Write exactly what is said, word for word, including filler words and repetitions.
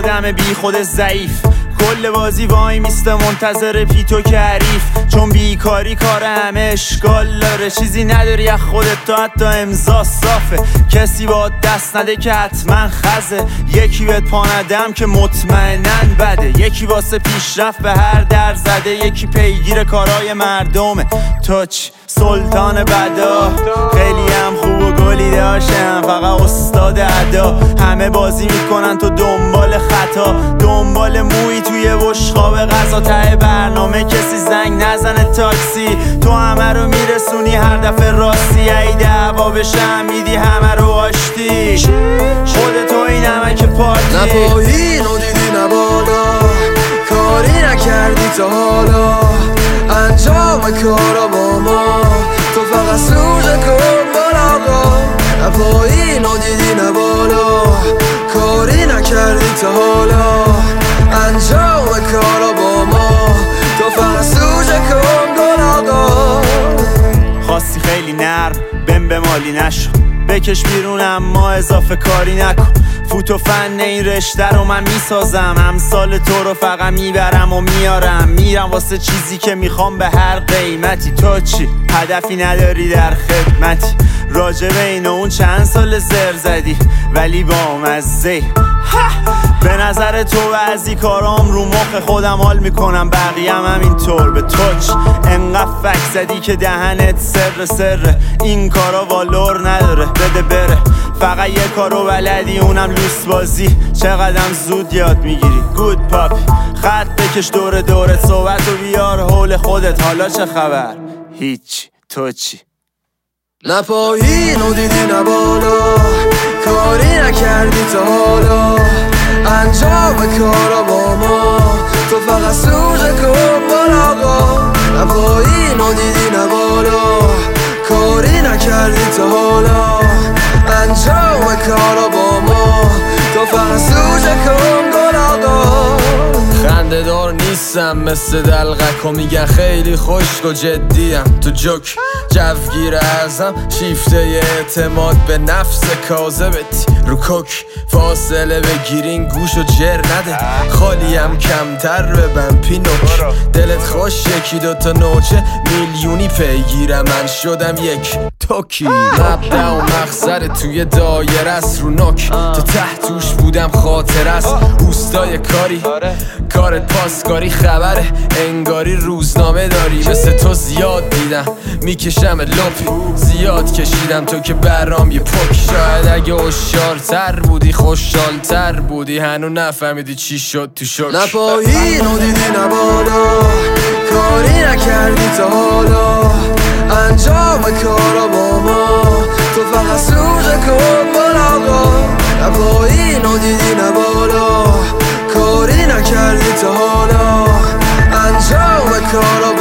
آدم بی خود ضعیف، کل بازی وای میسته منتظر پیتو که حریف، چون بیکاری کار همه اشکال داره، چیزی نداری از خودت تا حتی امضا صافه، کسی با دست نده که حتما خزه، یکی بهت پا ندم که مطمئناً بده، یکی واسه پیشرفت به هر در زده، یکی پیگیر کارای مردمه. توچ سلطان بدا، خیلی هم خوب و گلی داشتم، فقط استاد ادا، همه بازی میکنن تو دنبال خطا، دنبال موی توی بشقاب غذا، ته برنامه کسی زنگ نزنه تاکسی، تو همه رو میرسونی هر دفعه راستی، ای دعوا بشه میدی همه رو آشتی، خود تو این همه که پارتی، نه پایین و دیدی نه بالا، کاری نکردی تا حالا، انجام کارا با ما، تو فقط سوژه کن بال آقا، نه پایین و دیدی نه بالا، کاری نکردی تا حالا، انجام کارا با ما، تو فقط سوژه کن گل آقا. خواستی خیلی نرم بم به مالی نشو، بکش بیرون اما اضافه کاری نکن، فوت و فن این رشته رو من میسازم، امثال تو رو فقط میبرم و میارم، میرم واسه چیزی که میخوام به هر قیمتی. تو چی؟ هدفی نداری در خدمتی، راجب این و اون چند سال زر زدی ولی با مزه، به نظر تو بعضی کارام رو مخ خودم حال میکنم، بقیه هم همینطور. به توچ انقدر فک زدی که دهنت سر سره، این کارا والور نداره بده بره، فقط یه کارو بلدی اونم لوس بازی، چقدرم زود یاد میگیری گود پاپی، خط بکش دور دورت، صحبت و بیار حول خودت، حالا چه خبر؟ هیچ. تو چی؟ نه پایین و دیدی نه بالا، کاری نکردی تا حالا، انجام کارا با ما، تو فقط سوژه کن بال آقا، نه پایین و دیدی نه بالا، کاری نکردی تا حالا، انجام کارا با ما، تو فقط سوژه کن گل آقا. خنده دار نیستم مثل دلغک و میگن خیلی خشک و جدیم، تو جوک جوگیر ازم شیفته اعتماد به نفس کاذبتی، رو کوک فاصله بگیرین گوش و جر نده، خالیم کمتر ببن پینوک، دلت خوش یکی دوتا نوچه میلیونی پیگیرم، من شدم یک توکی، مبدأ و مخزر توی دایره است، رو نوک تا ته توش بودم خاطر است، اوستای کاری کارت پاسکاری خبره، انگاری روزنامه داری، مثل تو زیاد دیدم میکشم لپی، زیاد کشیدم تو که برام یه پک، شاید اگه هوشیارتر بودی خوشحالتر بودی، هنو نفهمیدی چی شد تو شک، نه پایین و دیدی نه بالا، کاری نکردی تا حالا، انجام کارا با ما، تو فقط سوژه کن بال آقا، نه پایین و دیدی نه بالا، کاری نکردی تا حالا، انجام کارا